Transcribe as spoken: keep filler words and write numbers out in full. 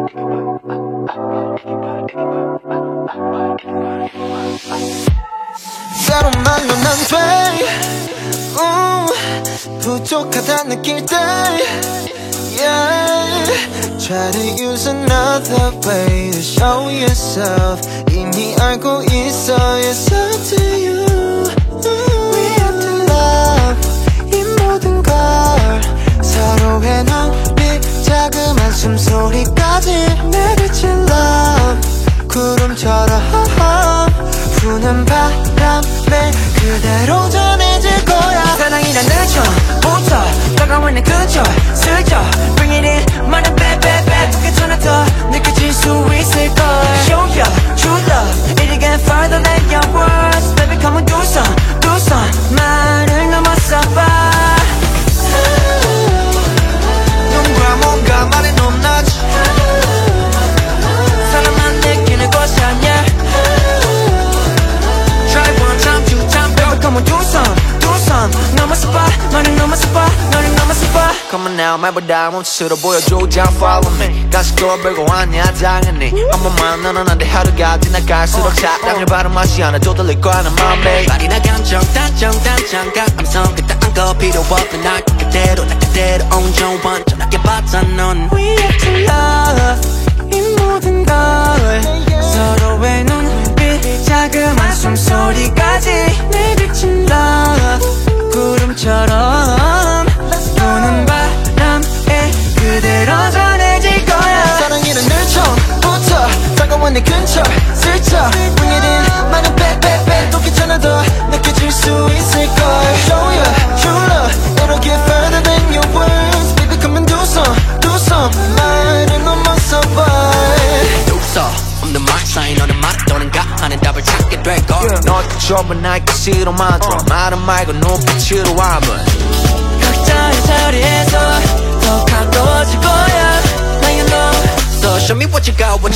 때로만 넌 안 돼 음, 부족하다 느낄 때 yeah. Try to use another way to show yourself 이미 알고 있어 It's up to you We have to love 이 모든 걸 서로의 눈빛 자그만 숨소리까지 내비친 love 구름처럼 부는 바람에 그대로 전해질 거야 사랑이란 처음부터 다가오는 근처 슬쩍 Bring it in 많은 bad bad bad 두 개처럼 더 느껴질 수 있을걸 Show you true love It'll get further than your words Baby come on do some do some 말을 넘어서 봐 눈과 몸과 말에 높낮이 사람만 느끼는 곳 아니야 Come on, do some, do some 넘어서 봐, 너는 넘어서 봐, 너는 넘어서 봐 Come on now, 말보다 멈춰서 보여줘, just follow me 가식도 별거 아니야, 당연히 한 번만 너는 안 돼, 하루가 지나갈수록 사랑을 바른 맛이 하나 더 들릴 거야, 내 맘에 말이나 감정, 단정, 단정 감성 그따한 거 필요 없는 날 그대로, 나 그대로 온전 완전하게 받아 넌 We have to love 이 모든 걸 서로의 눈빛 자그만 숨소리까지 내비친 love 구름처럼 부는 바람에 그대로 전해질 거야 사랑이란 늘 처음부터 다가온 내 근처 슬쩍 Bring it in 많은 bad bad bad 또 괜찮아 더 느껴질 수 있을걸 Show you true love It'll get further than your words Baby come and do some do some 말을 넘어서 봐 Do some 없는 말 사이 너는 말을 떠는가 하는 답을 찾게 될걸 yeah. 너도 좁은 날 가시로만 들어 uh. 말은 말고 눈빛으로 하면 각자의 자리에서 더 가까워질 거야 나의 너 So show me what you got, what